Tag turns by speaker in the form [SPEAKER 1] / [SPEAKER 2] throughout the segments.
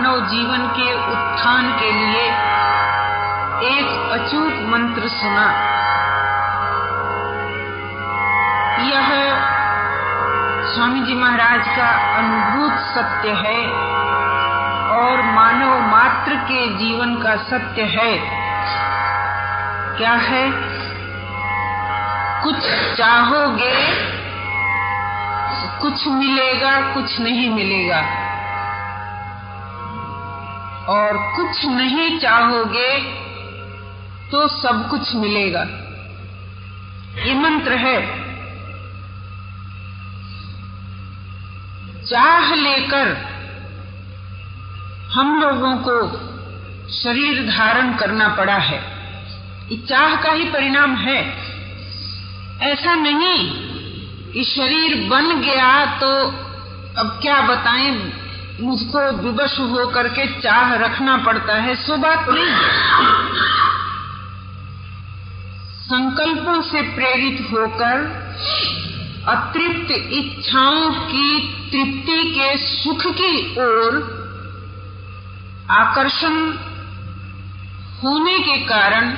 [SPEAKER 1] मानव जीवन के उत्थान के लिए एक अचूक मंत्र सुना। यह स्वामी जी महाराज का अनुभूत सत्य है और मानव मात्र के जीवन का सत्य है। क्या है? कुछ चाहोगे कुछ मिलेगा, कुछ नहीं मिलेगा, और कुछ नहीं चाहोगे तो सब कुछ मिलेगा। ये मंत्र है। चाह लेकर हम लोगों को शरीर धारण करना पड़ा है। ये चाह का ही परिणाम है। ऐसा नहीं कि शरीर बन गया तो अब क्या बताएं, मुझको विवश हो करके चाह रखना पड़ता है, सो बात नहीं। संकल्पों से प्रेरित होकर अतृप्त इच्छाओं की तृप्ति के सुख की ओर आकर्षण होने के कारण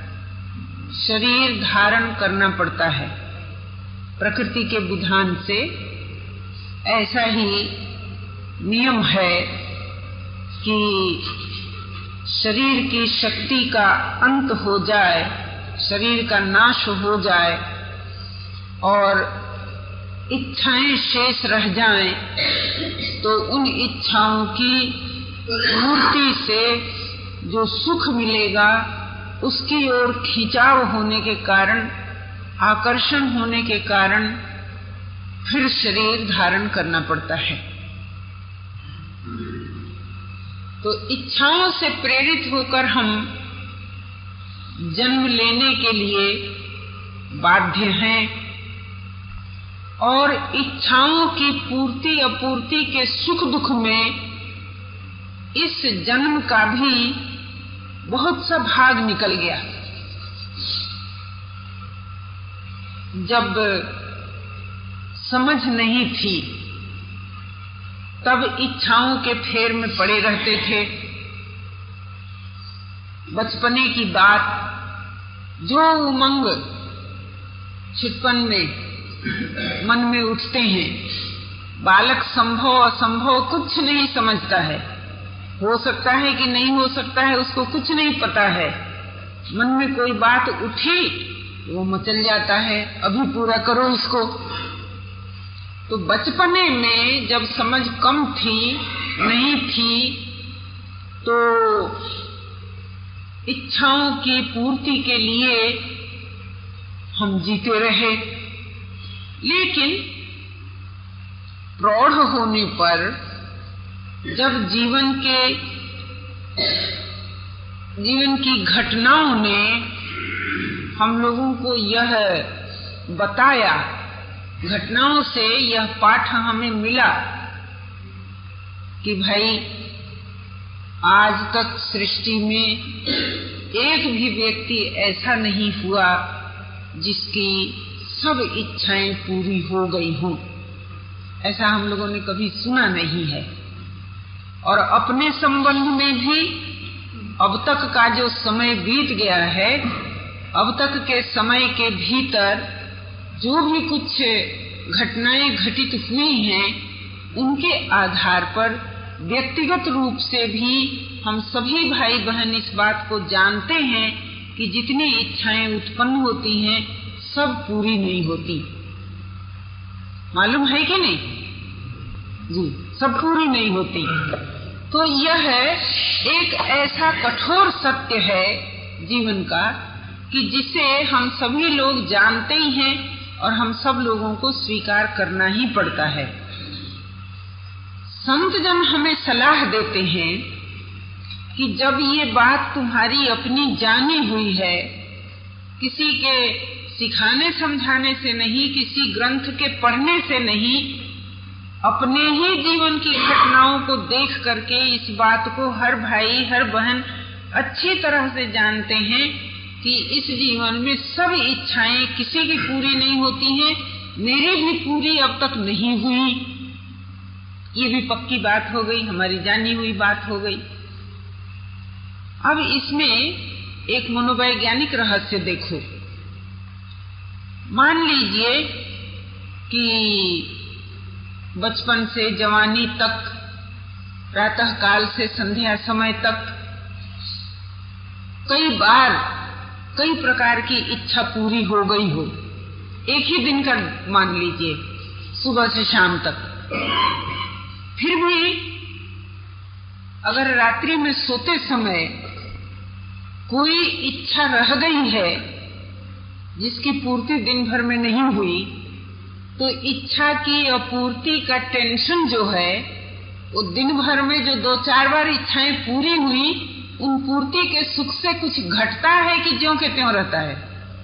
[SPEAKER 1] शरीर धारण करना पड़ता है। प्रकृति के विधान से ऐसा ही नियम है कि शरीर की शक्ति का अंत हो जाए, शरीर का नाश हो जाए और इच्छाएं शेष रह जाएं, तो उन इच्छाओं की पूर्ति से जो सुख मिलेगा उसकी ओर खिंचाव होने के कारण, आकर्षण होने के कारण फिर शरीर धारण करना पड़ता है। तो इच्छाओं से प्रेरित होकर हम जन्म लेने के लिए बाध्य हैं और इच्छाओं की पूर्ति अपूर्ति के सुख दुख में इस जन्म का भी बहुत सा भाग निकल गया। जब समझ नहीं थी तब इच्छाओं के फेर में पड़े रहते थे। बचपने की बात, जो उमंग छिटपन में मन में उठते हैं, बालक संभव असंभव कुछ नहीं समझता है। हो सकता है कि नहीं हो सकता है, उसको कुछ नहीं पता है। मन में कोई बात उठी वो मचल जाता है, अभी पूरा करो इसको। तो बचपने में जब समझ कम थी, नहीं थी, तो इच्छाओं की पूर्ति के लिए हम जीते रहे। लेकिन प्रौढ़ होने पर जब जीवन की घटनाओं ने हम लोगों को यह बताया, घटनाओं से यह पाठ हमें मिला कि भाई आज तक सृष्टि में एक भी व्यक्ति ऐसा नहीं हुआ जिसकी सब इच्छाएं पूरी हो गई हों। ऐसा हम लोगों ने कभी सुना नहीं है। और अपने संबंध में भी अब तक का जो समय बीत गया है, अब तक के समय के भीतर जो भी कुछ घटनाएं घटित हुई हैं, उनके आधार पर व्यक्तिगत रूप से भी हम सभी भाई बहन इस बात को जानते हैं कि जितनी इच्छाएं उत्पन्न होती हैं सब पूरी नहीं होती। मालूम है कि नहीं जी? सब पूरी नहीं होती। तो यह एक ऐसा कठोर सत्य है जीवन का कि जिसे हम सभी लोग जानते ही हैं और हम सब लोगों को स्वीकार करना ही पड़ता है। संत जन हमें सलाह देते हैं कि जब ये बात तुम्हारी अपनी जानी हुई है, किसी के सिखाने समझाने से नहीं, किसी ग्रंथ के पढ़ने से नहीं, अपने ही जीवन की घटनाओं को देख करके इस बात को हर भाई हर बहन अच्छी तरह से जानते हैं कि इस जीवन में सब इच्छाएं किसी की पूरी नहीं होती हैं। मेरी भी पूरी अब तक नहीं हुई। ये भी पक्की बात हो गई, हमारी जानी हुई बात हो गई। अब इसमें एक मनोवैज्ञानिक रहस्य देखो। मान लीजिए कि बचपन से जवानी तक, प्रातः काल से संध्या समय तक कई बार कई प्रकार की इच्छा पूरी हो गई हो, एक ही दिन का मान लीजिए, सुबह से शाम तक। फिर भी अगर रात्रि में सोते समय कोई इच्छा रह गई है जिसकी पूर्ति दिन भर में नहीं हुई, तो इच्छा की अपूर्ति का टेंशन जो है, वो दिन भर में जो 2-4 बार इच्छाएं पूरी हुई, उन पूर्ति के सुख से कुछ घटता है कि ज्यों के त्यों रहता है?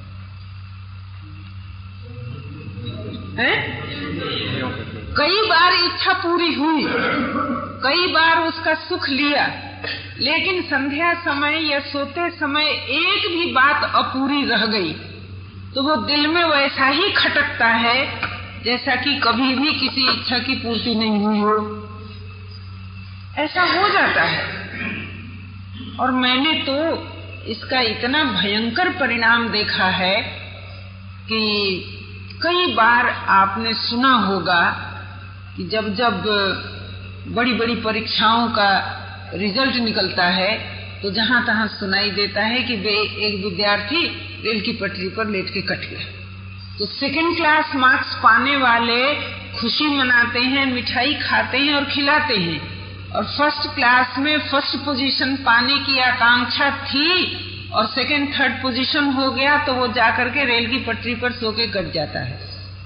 [SPEAKER 1] कई बार इच्छा पूरी हुई, कई बार उसका सुख लिया, लेकिन संध्या समय या सोते समय एक भी बात अपूरी रह गई तो वो दिल में वैसा ही खटकता है जैसा कि कभी भी किसी इच्छा की पूर्ति नहीं हुई हो। ऐसा हो जाता है। और मैंने तो इसका इतना भयंकर परिणाम देखा है कि कई बार आपने सुना होगा कि जब जब बड़ी बड़ी परीक्षाओं का रिजल्ट निकलता है तो जहां तहां सुनाई देता है कि एक विद्यार्थी रेल की पटरी पर लेट के कट गया। तो 2nd क्लास मार्क्स पाने वाले खुशी मनाते हैं, मिठाई खाते हैं और खिलाते हैं, और 1st क्लास में 1st पोजीशन पाने की आकांक्षा थी और 2nd 3rd पोजीशन हो गया तो वो जाकर के रेल की पटरी पर सो के कट जाता है।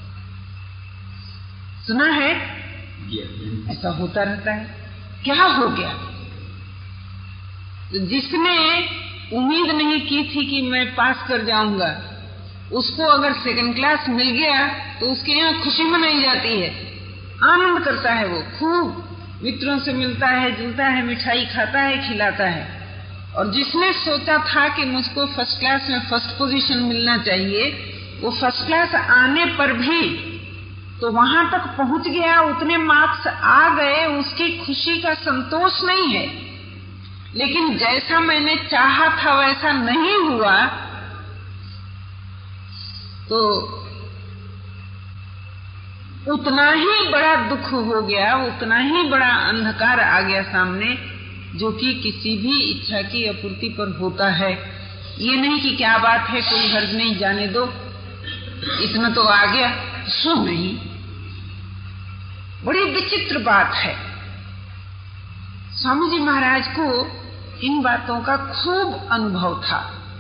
[SPEAKER 1] सुना है? ऐसा होता रहता है। क्या हो गया? जिसने उम्मीद नहीं की थी कि मैं पास कर जाऊंगा, उसको अगर 2nd क्लास मिल गया तो उसके यहाँ खुशी मनाई जाती है, आनंद करता है, वो खूब मित्रों से मिलता है, जुलता है, मिठाई खाता है, खिलाता है। और जिसने सोचा था कि मुझको 1st क्लास में 1st पोजीशन मिलना चाहिए, वो 1st क्लास आने पर भी तो वहां तक पहुंच गया, उतने मार्क्स आ गए, उसकी खुशी का संतोष नहीं है। लेकिन जैसा मैंने चाहा था वैसा नहीं हुआ तो उतना ही बड़ा दुख हो गया, उतना ही बड़ा अंधकार आ गया सामने, जो कि किसी भी इच्छा की अपूर्ति पर होता है। ये नहीं कि क्या बात है, कोई हर्ज नहीं, जाने दो, इतना तो आ गया, सो नहीं। बड़ी विचित्र बात है। स्वामी जी महाराज को इन बातों का खूब अनुभव था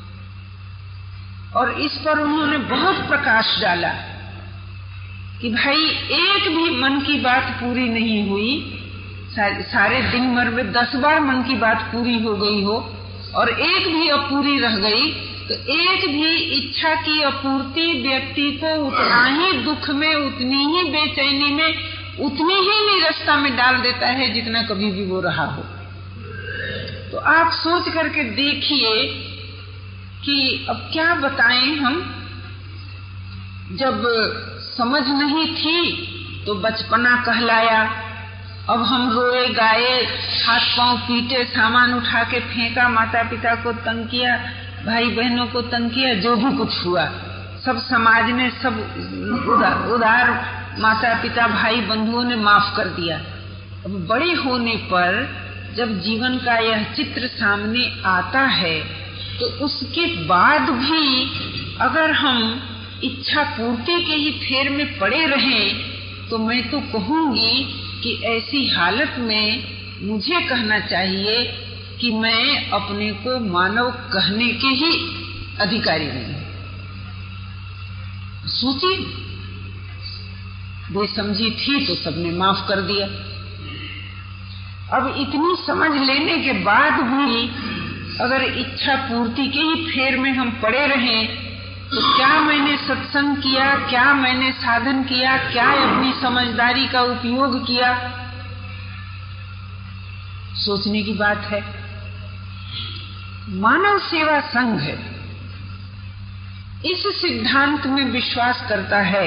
[SPEAKER 1] और इस पर उन्होंने बहुत प्रकाश डाला कि भाई एक भी मन की बात पूरी नहीं हुई, सारे दिन भर में 10 बार मन की बात पूरी हो गई हो और एक भी अपूरी रह गई, तो एक भी इच्छा की अपूर्ति व्यक्ति को उतना ही दुख में, उतनी ही बेचैनी में, उतनी ही निरस्ता में डाल देता है जितना कभी भी वो रहा हो। तो आप सोच करके देखिए कि अब क्या बताएं हम। जब समझ नहीं थी तो बचपना कहलाया, अब हम रोए गाए, हाथ पांव पीटे, सामान उठा के फेंका, माता पिता को तंग किया, भाई बहनों को तंग किया, जो भी कुछ हुआ सब समाज ने, सब उदार माता पिता भाई बंधुओं ने माफ कर दिया। अब बड़े होने पर जब जीवन का यह चित्र सामने आता है तो उसके बाद भी अगर हम इच्छा पूर्ति के ही फेर में पड़े रहें तो मैं तो कहूंगी कि ऐसी हालत में मुझे कहना चाहिए कि मैं अपने को मानव कहने के ही अधिकारी नहीं। सोचिए, बेसमझी थी तो सबने माफ कर दिया। अब इतनी समझ लेने के बाद भी अगर इच्छा पूर्ति के ही फेर में हम पड़े रहें तो क्या मैंने सत्संग किया, क्या मैंने साधन किया, क्या अपनी समझदारी का उपयोग किया? सोचने की बात है। मानव सेवा संघ इस सिद्धांत में विश्वास करता है